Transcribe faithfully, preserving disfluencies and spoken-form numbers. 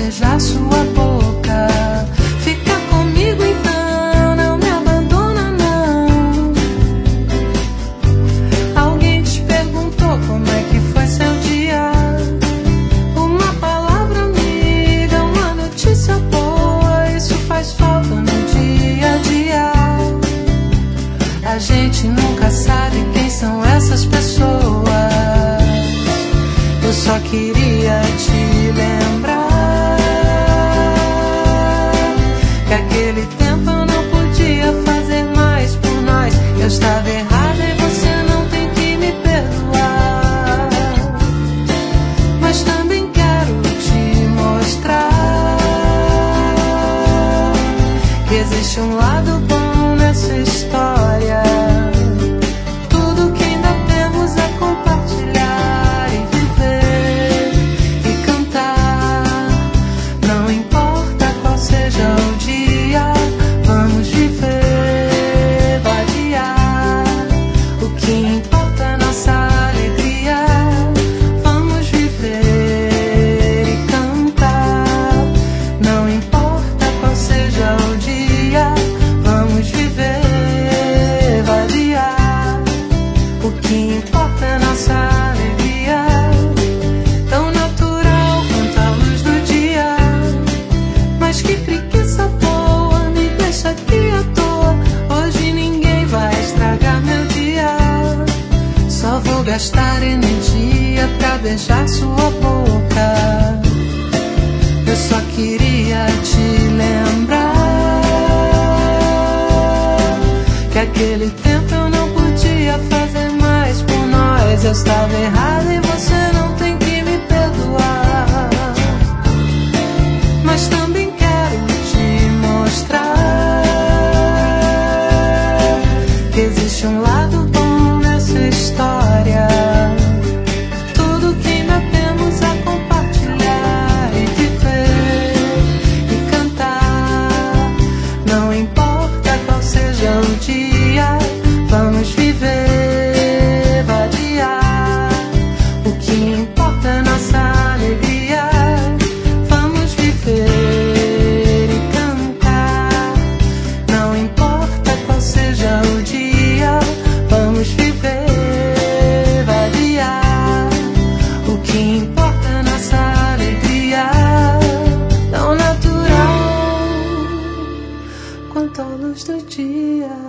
beijar sua boca. Fica comigo então, não me abandona não. Alguém te perguntou como é que foi seu dia? Uma palavra amiga, uma notícia boa, isso faz falta no dia a dia. A gente nunca sabe quem são essas pessoas. Eu só queria te lembrar que aquele tempo eu não podia fazer mais por nós. Eu estava errada e você não tem que me perdoar. Mas também quero te mostrar que existe um lado bom nessa história. Tudo que ainda temos é compartilhar e viver e cantar. Não importa qual seja o dia, vamos viver, variar. O que importa é nossa alegria. Vamos viver e cantar. Não importa qual seja o dia, vamos viver, variar. O que importa é nossa alegria. Tão natural quanto a luz do dia. Mas que preguiça boa, me deixa aqui à toa. Hoje ninguém vai estragar meu dia. Só vou gastar energia pra beijar sua boca. Eu só queria te lembrar que aquele tempo eu não podia fazer mais por nós. Eu estava errada e você não tem que me perdoar. Mas também quero te mostrar que existe um lado bom nessa história. Tudo que ainda temos é compartilhar e viver e cantar. Não importa qual seja o dia, vamos viver, variar. O que importa é nossa alegria. Vamos viver e cantar. Não importa qual seja o dia, vamos viver, variar. O que importa é nossa alegria. Tão natural quanto a luz do dia.